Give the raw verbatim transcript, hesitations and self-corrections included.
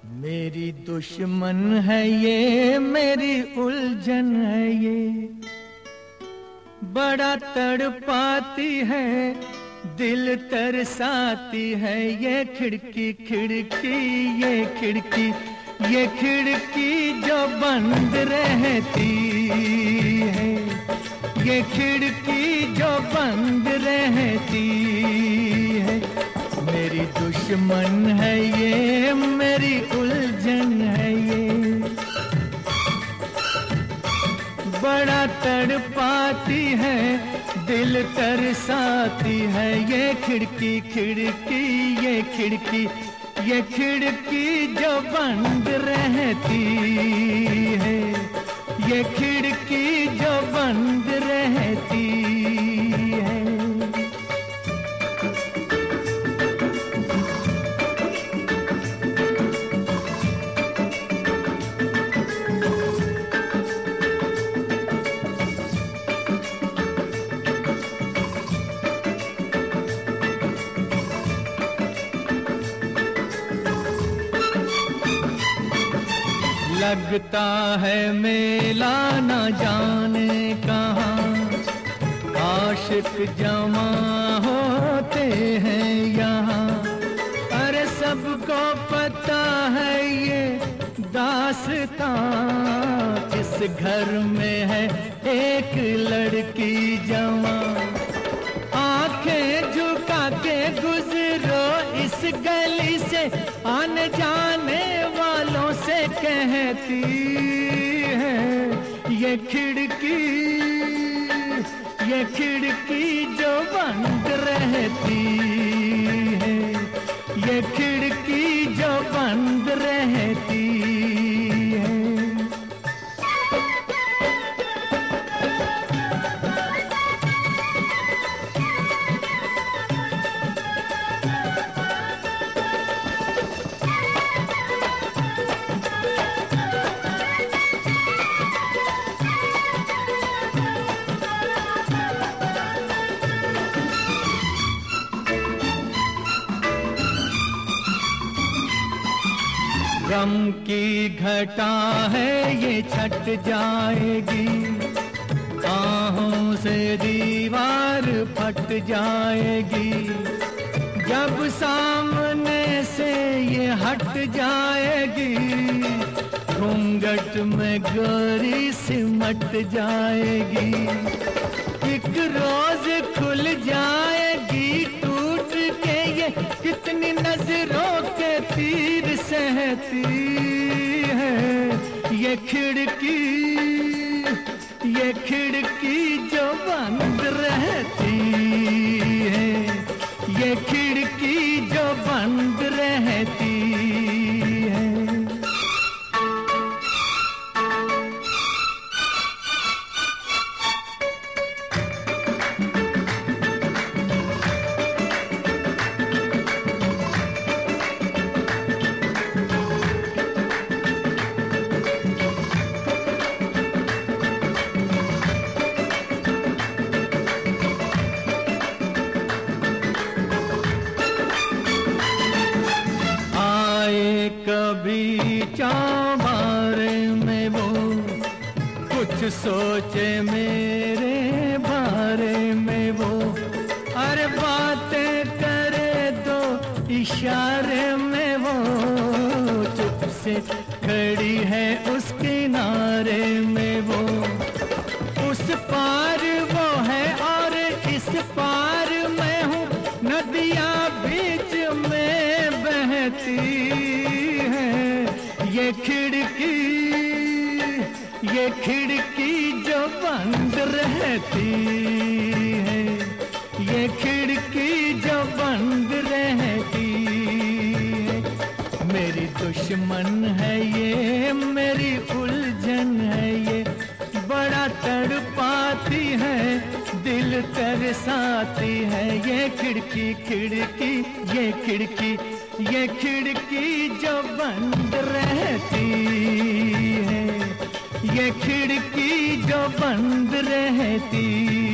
मेरी दुश्मन है ये, मेरी उलझन है ये, बड़ा तड़पाती है, दिल तरसाती है ये खिड़की खिड़की ये खिड़की ये खिड़की जो बंद रहती है, ये खिड़की जो बंद रहती है। मेरी दुश्मन है ये, मेरी उलझन है ये, बड़ा तड़पाती है, दिल तरसाती है ये खिड़की खिड़की ये खिड़की ये खिड़की जो बंद रहती है, ये खिड़की जो बंद रहती है। लगता है मेला न जाने कहाँ, आशिक जमा होते हैं यहाँ। अरे सबको पता है ये दास्तां, इस घर में है एक लड़की जवां। आंखें झुका के गुजरो इस गली से, आने जाने वालों से कहती है ये खिड़की ये खिड़की जो बंद रहती है, ये खिड़की जो बंद रहती है। गम की घटा है ये छट जाएगी, आहों से दीवार फट जाएगी। जब सामने से ये हट जाएगी, घूंघट में गोरी सिमट जाएगी। एक रोज खुल जाएगी टूट के ये, कितनी नजरों के तीर सहती है ये खिड़की ये खिड़की जो बंद रहती है, ये खिड़की जो बंद रहती है। कभी चाबारे में वो कुछ सोचे मेरे बारे में वो, अरे बातें करे दो इशारे में वो, चुप से खड़ी है उस किनारे में वो। उस पार वो है और इस पार मैं हूँ, नदियाँ बीच में बहती ये खिड़की ये खिड़की जो बंद रहती है, ये खिड़की जो बंद रहती है। मेरी दुश्मन है ये, मेरी उलझन है ये, बड़ा तड़पाती है, दिल तरसाती है ये खिड़की खिड़की ये खिड़की ये खिड़की जो बंद रहती है, ये खिड़की जो बंद रहती